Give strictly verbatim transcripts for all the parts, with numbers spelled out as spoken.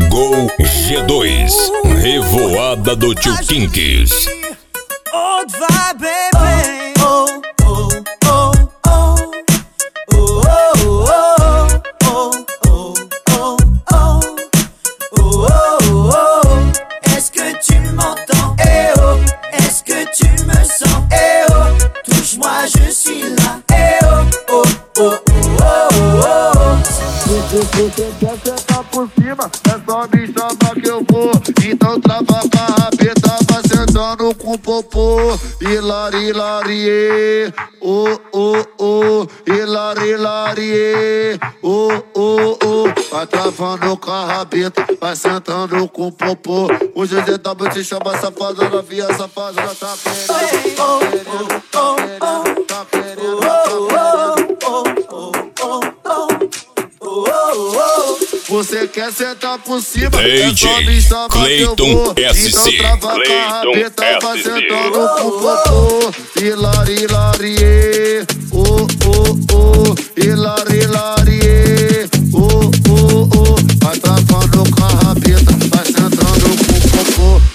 Gol G dois, Revoada do Tio Kinks. Old vibe, baby. Oh, oh, oh, oh. Oh, oh, oh, oh, oh, oh, oh. Oh, oh, oh. Est-ce que tu m'entends? Eh oh. Est-ce que tu me sens? Eh oh. Touche-moi, je suis là. Eh oh, oh, oh, oh, oh, oh. Você quer sentar por cima, é só me chamar que eu vou. Então trava a rabeta, vai sentando com o popô. Hilari, hilarie, oh, oh, oh. Hilari, hilarie, oh, oh, oh. Vai travando com a rabeta, vai sentando com o popô. O G Z W te chama safada, novinha safada, tá querendo, tá querendo, tá querendo, tá querendo, você quer sentar por cima, D J é só me chamar Clayton que eu vou. S C. Então trava a rabeta, vai sentando com o popô. Hilari, hilarie, oh, oh, oh. Hilari, hilarie, oh, oh, oh. Vai travando com a rabeta, vai sentando com o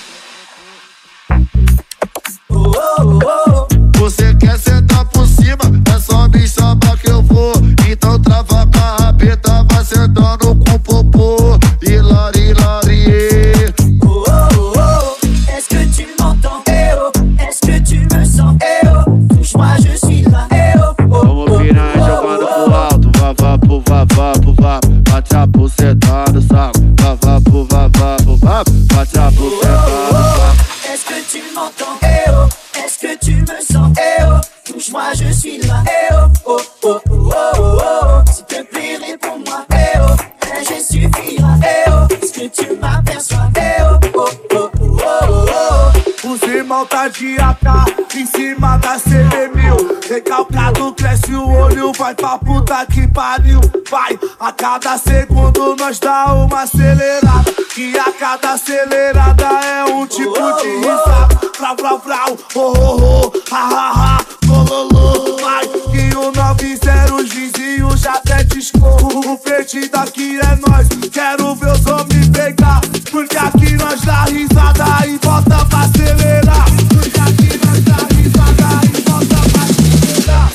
popô. Oh, oh, oh. Você quer sentar por cima, é só me chamar que eu vou. Então trava a rabeta, vai sentando com o popô. Hilari, hilarie. Oh, oh, oh. Est-ce que tu m'entends? Eh oh. Est-ce que tu me sens? Eh oh. Touche-moi, je suis là. Eh oh, oh, oh. Vamos virar jogando pro alto, vá, vá, pro, vá, vá, pro, vá. Bate a buceta no saco, vá, vá, pro, vá, vá, pro, vá. Bate a buceta no saco. Est-ce que tu m'entends? Eh oh. Est-ce que tu me sens? Eh oh. Touche-moi, je suis là. Eh oh, oh, oh, oh, oh, oh. S'il te plaît, réponds-moi. Eh oh. Un geste suffira. Eh oh. Est-ce que tu m'aperçois? Eh oh, oh, oh, oh, oh, oh. Os irmãos tá de A K em cima da C D mil. Recalcado, cresce o olho, vai pra puta que pariu. Vai, a cada segundo nós dá uma acelerada. E a cada acelerada é um tipo de risada. Frau, frau, frau, oh, oh, oh, ha, ha, ha, bololô. Vai, que o nove zero os vizinhos já até discorro. O frente daqui é nós, quero ver os homens pegar. Porque aqui nós dá risada e bota pra acelerar. Porque aqui nós dá risada e bota pra acelerar.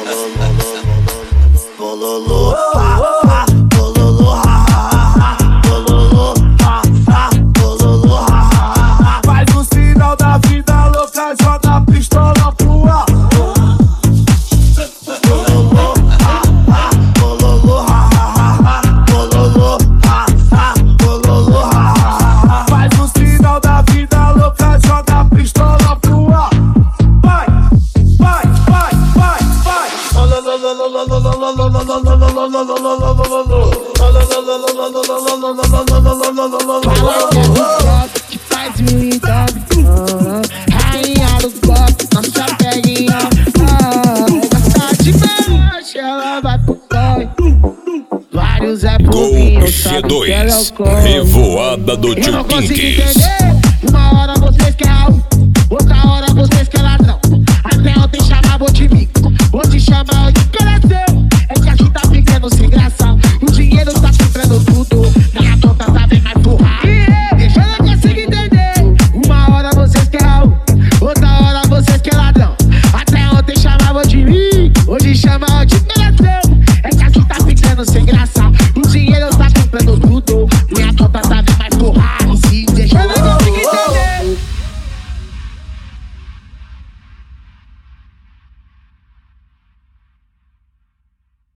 Bololô, Ha, ha, bololô, ha, ha, ha. Bololô, ha, ha, bololô, ha, ha, ha. Faz o sinal da vida louca, joga a pistola pro ar. Bololô, ha, ha, bololô, ha, ha, ha. Bololô, ha, ha, bololô, ha, ha, ha. Faz o sinal da vida louca, joga a pistola pro ar. Vai, vai, vai, vai, vai. Que faz me rainha do copo, nossa peguinha. Gosta de melanche, ela vai pro corre. Vários é por Gol mim, eu G sabe que dois, ela é o corre. Revoada do Eu Tio não consigo Kinks. entender. Uma hora vocês querem, outra hora vocês querem ladrão. Até ontem chamavam de mico, hoje chamam de coração. É que aqui tá ficando sem graça. O dinheiro tá comprando tudo, minha conta tá bem mais porra. Eu não consigo entender. Uma hora vocês querem, outra hora vocês querem ladrão. Até ontem chamavam de mim, hoje chamam de coração. É que aqui tá ficando sem graça.